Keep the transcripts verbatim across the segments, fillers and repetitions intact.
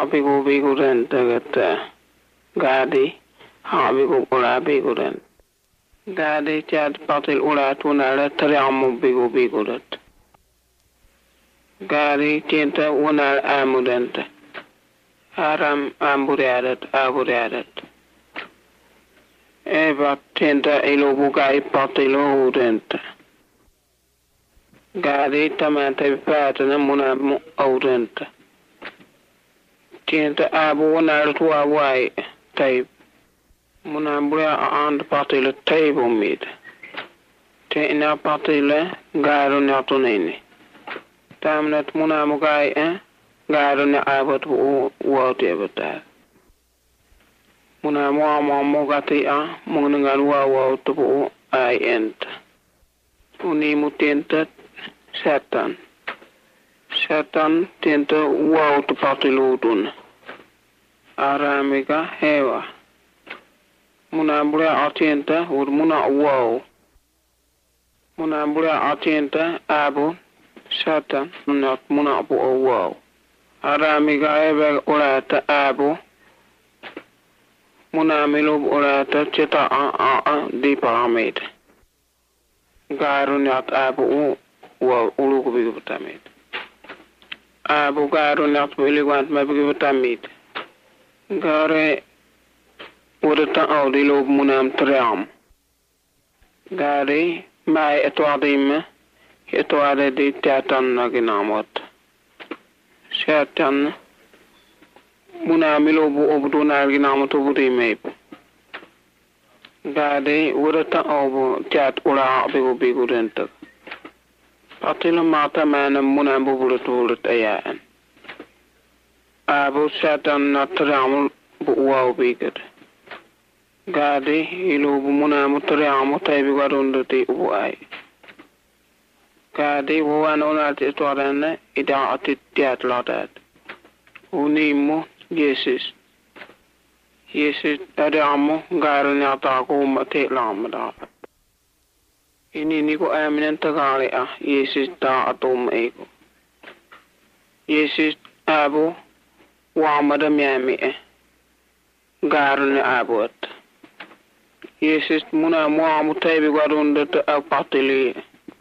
bigo bigo den dagat gadi ha bigo ula bigo den gadi chat patil ula tunala triamu bigo bigo det gadi tinta unal amudent aram amburiadet aburiadet eva tinta ilo bugai patilo udent gadi tamanta patana muna udent tinta abu unal tuwa wai type muna buria and patilo table meet tina patile garo natunini tamnat muna mugai eh garo na abat wote bata muna mo mo mogati a mungan wa wa to I end uni mutenta satan satan tenta wa to patiludun aramika hewa muna buria atenta ur muna wa muna buria atenta abu satan not muna bu wa aramiga ebe urata abu muna milub urata cheta a a a di paramid garu not abu wa ulu ko bigu tamid abu garu not wili want ma bigu tamid gare urata audi lob munam triam gare mai etwadim etwade di tatan naginamot satan muna milobu obdu naginamot obudi mep gade urata obu chat ura bigu bigu renta patilo mata mana muna bubulu tulut ayan abu satan natram bu wow bigat gade ilobu muna mutram taybi garundati ubu ay gade wan onati torana ida atitiat lotat unimo yesus yesus adamo garanya ta ko mate lamda ini ni ko aminen tagale a yesus ta atom ego yesus abo wa madam yami e garanya abot yesus muna mo amutaybi garunda ta apatili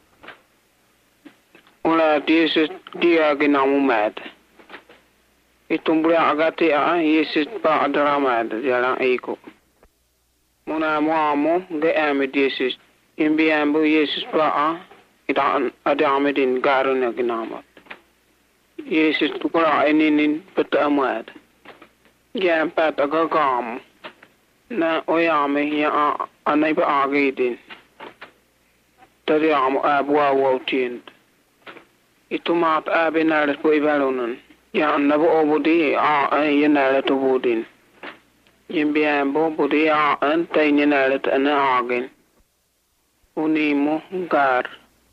ula yesus dia ginamu mad itumbra agate a yesus pa adrama jara eko muna mo amo ge am yesus imbi ambu yesus pa a idan adamedin garuna ginama yesus tukura eninin patamad gam pat agam na oyame ya anai ba agidin tari am abwa wotin itumat abenar po ibalonun ya nabo obudi a yenala to budin yimbiya bo budi a an taynala ana agin unimo gar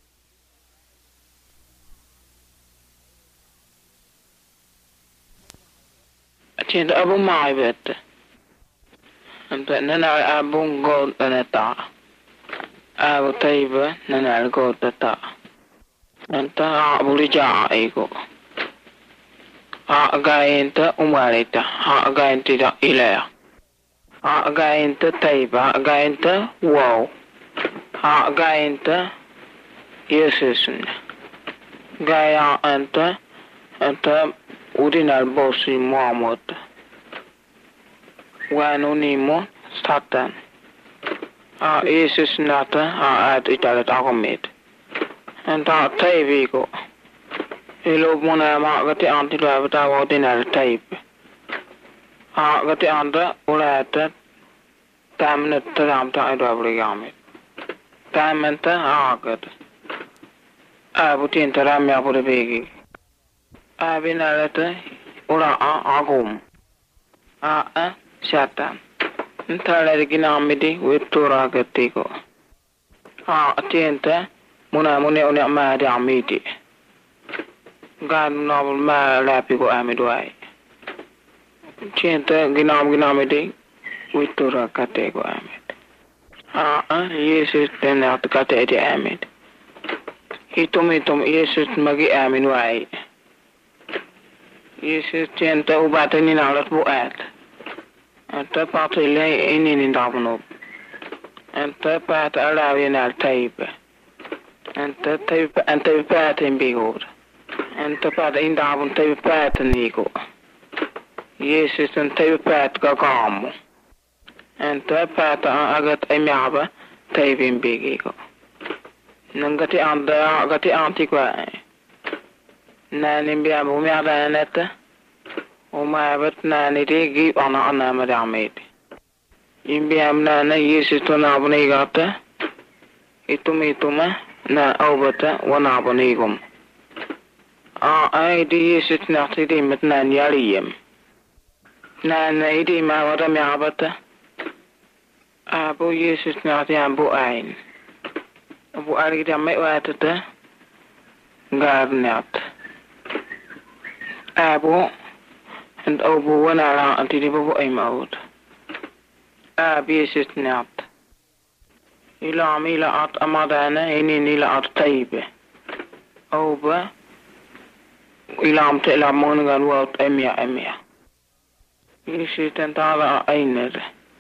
atin abu maibet anta nana abun god anata abu tayba nana god ta anta abulija ego a gaenta umarita a gaenta ilaya a gaenta taiba a gaenta wow a gaenta yesus gaya anta anta udinal bosi muhammad wano nimo satan a yesus nata a at italat akomit anta taibigo ilo muna ma gati anti la bata wa dinar type a gati anda ulata tamna tam ta ida brigame tamanta agat abutin taram ya pure begi abinalata ura a agum a a satan ntala ginamidi witura gatiko a atenta muna mune ona ma da amiti gan normal ma lapi ko amidwai chenta ginam ginamidi witura kate ko amit a a yesus tenat kate de amit hitum hitum yesus magi aminwai Jesus tienta ubata ni nalat bu at. Anta patile ini ni dabno. Anta pat alawi na taipe. Anta taipe anta pat in bigod. Anta pat in dabon taipe pat nigo. Jesus anta taipe pat gagamo. Anta pat agat emiaba taipe in bigigo. Nangati anda agati antikwa. Nani biya bu merda neta. O ma bat nani digi ana ana madamit. Imbiya nana Yesus to na buni gata. Itumi ituma na obata wana buni gum. A ai di Yesus na tidi mit nan yariyem. Nana idi ma wada mi abata. Abu Yesus na ti ambu ain. Abu ari da mai watata. Garnat. Abu and Obu one around until the Bobo aim out. Ab Yesus nat. Ila mila at amadana ini nila at taibe. Oba ilam te la mongan wot emia emia. Yesus tentala ainer.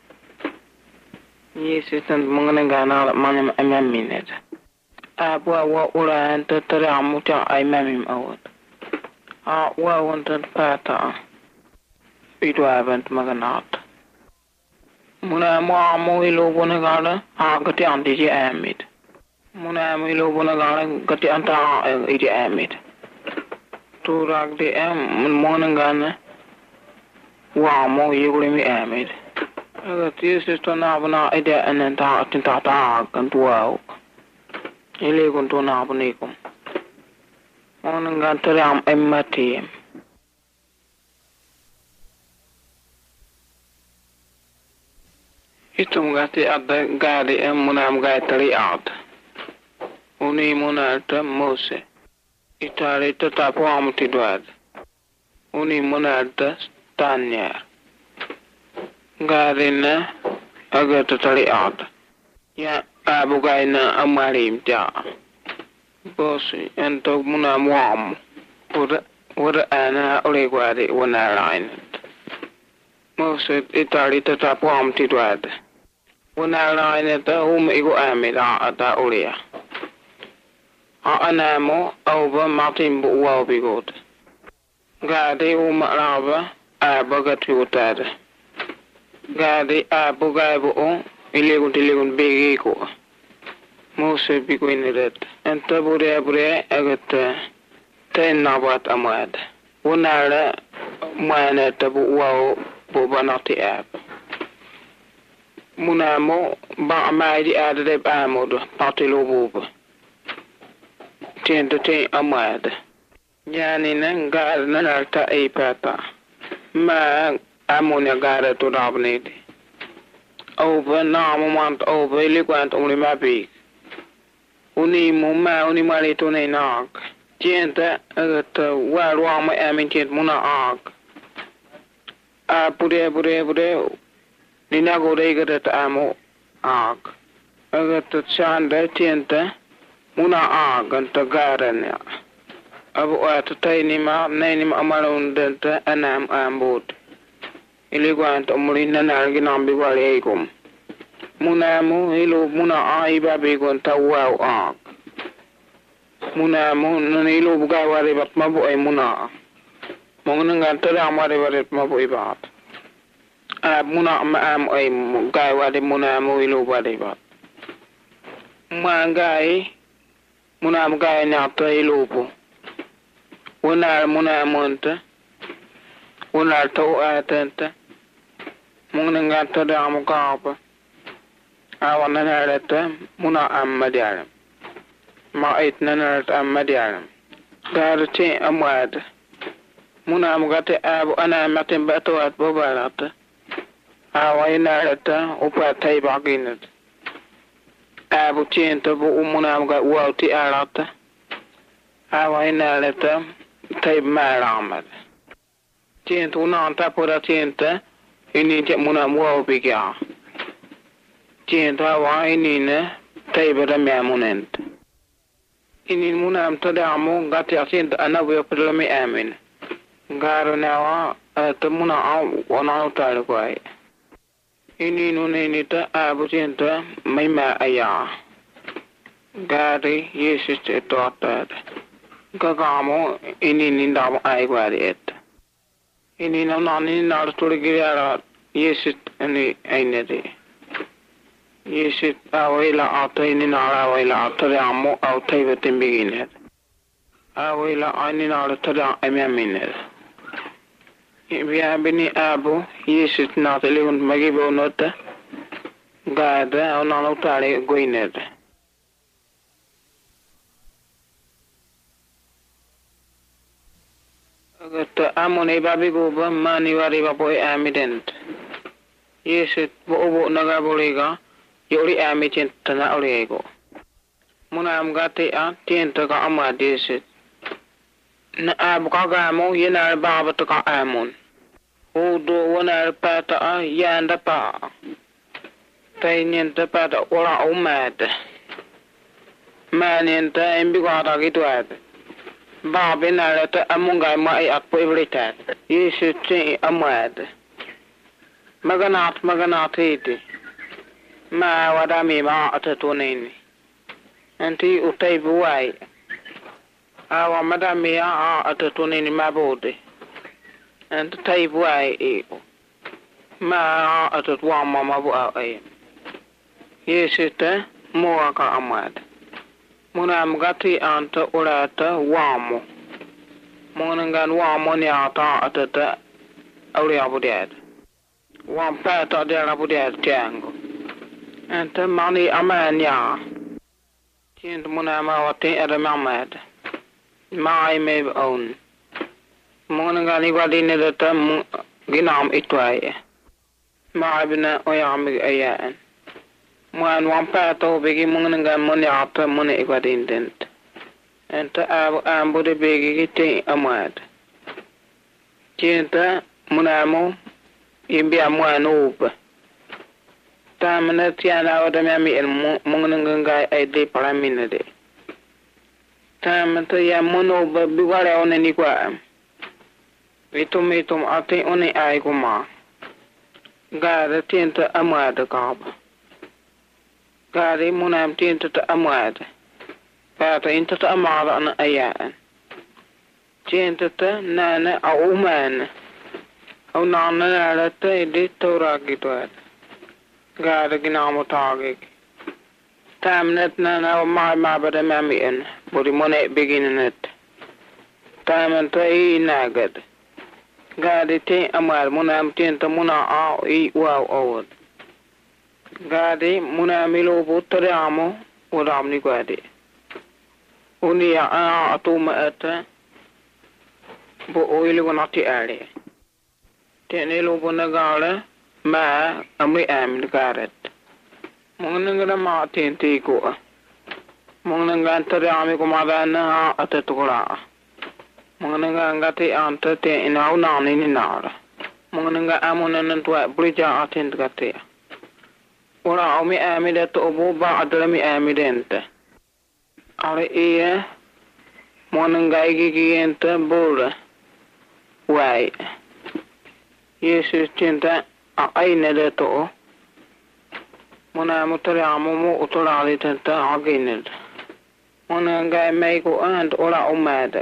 Yesus tent mongan ala manem emia minet. Abu wa ura enta tere amuta ay mamim out. Ah, wa wanted pata. It wasn't maganat. Muna mo ilo bonagala, ah, gati anti amit. Muna ilo bonagala, gati anta iti amit. To rag the am monangana, wa mo yugumi amit. Agati sister nabana idea and enta atintata and wow. Illegal to nabonicum. Monangantaram emmati. Itum gati adda gadi em munam gaitari out. Uni munalta Mose. Itali tatapu amuti dwad. Uni munalta Tanya. Gadi na agatari out. Ya abu gaina amarim ja. Bosi ento muna muam. Ura ura ana olegwadi wana line. Mose itali tatapu amuti dwad. Wana line ta um igu amida ata uria. A anamo over Martin bu wa bigot. Gadi um raba abagati utad. Gadi abugai bu ilegun tilegun begi ko. Mose biguin red. Enta bure bure agat ten nabat amad. Wana mana tabu wa bu banati ab. Munamo ba maidi adade amodo patilo bubu. Tien to ten amad. Yani nan gar nanalta e pata. Ma amonia gara to rabnedi. Over na moment over liquant only my big. Uni mumma uni marito ne nak. Tienta agat well wa my amintent muna ark. A pure pure pure. Nina go regat amo ark. Agat chanda tienta muna ark and tagarania. Abu at tainima name amalon denta anam ambot. Iliguant omulina narginambi walegum. Munamu ilu muna aiba begon tawaw ark. Munamu nanilu bugawari bat mabu ay muna. Mongangan tada amari warit mabu ibat. Ab muna ma am ay gawari munamu ilu wari bat. Mangai munam gay nata ilupu. Unar munamunta. Unar tau atenta. Mongangan tada amukapa. Awan nanarata muna ammadiaram. Ma it nanarata ammadiaram. Garate amwad. Muna amugate abu ana matin bato at bobalata. Awa inarata upa taibaginat. Abu tienta bu umuna amugat wauti arata. Awa inarata taib maramad. Tienta unanta pura tienta. Inite muna muaw bigya. Tienta wa inina taibara meamunent. Inin muna am tadamu gati asinta anawe prilami amin. garo nawa ta muna au wana utale kwai ini nune ni ta abujenta mai ma aya gari yesus te tota gagamo ini ni ndam ai kwari et ini na nani na turgira yesus ani ainede yesus awela ataini na awela atare amo autai vetembigine awela ani na atare amamine Via bini abu yesus na telefon magi bonota gada ona no tare goinet agata amone babi go ba mani wari ba boy amident yesus bo bo naga bolega yori amiten tana orego muna am gate a tienta ka amade na abu ka gamo yena baba to ka amon odo wana pata a yanda pa tainenta pata ora umad manenta embi ka ta kitwat baba na lata amunga mai apo everyta yesu tin amad maganat maganat ite ma wada mi ma atatoneni anti utai buai awa madame ya atatoneni mabode and tai buai e ma atatwa mama bu ai yesita mo ka amad muna amgati anta urata wamo mona ngan wamo ni ata atata awri abudad wam pata de abudad tango anta mani amanya tiend muna ma wate ada mamad mai me on mona ngani wadi ne data ginam itwaye ma bina oyam ayan man wampa to begi mona ngam moni ata mona igwadi indent enta ab ambude begi gite amad tienta mona mo imbi amwano upa tamana tiana wada mi el mona nganga ay de paramina de tamata ya mono ba bigare oneni kwa vitum vitum ate oni ai kuma gada tienta amada kaba gari munam tienta ta amada kata inta ta amada ana ayaan tienta ta nana auman au nana nala ta ide tora gitu gada ginamo tage tamnet nana ma ma bada mamien bodi mone beginnet tamanta i nagad gadi te amal munam tienta muna a i wow awad gadi muna milo butare amo udamni gadi uni ya a atuma ata bo oili gonati ale tenelo bonagala ma amri am garet munganga ma tente ko munganga antare ame ko madana atatukura munganga ngate anta te inau na ni nara munganga amuna nantwa brija atent gate ora ame ame de to bo ba adami ame dente are e munganga igi enta bola wai yesus tinta a aine de to mona mutare amomo utola ali tenta agine mona ngai mai ko and ora umada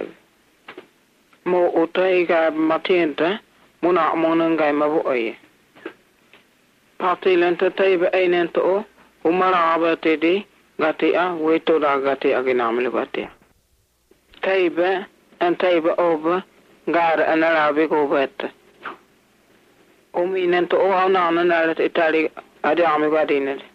mo utai ga matienta mona mona ngai mabu ai patilenta taiba ainento umara abate di gatia weto da gatia aginamle gatia taiba and taiba over gar anarabe ko vet uminento o ana ana itali ade ame gadine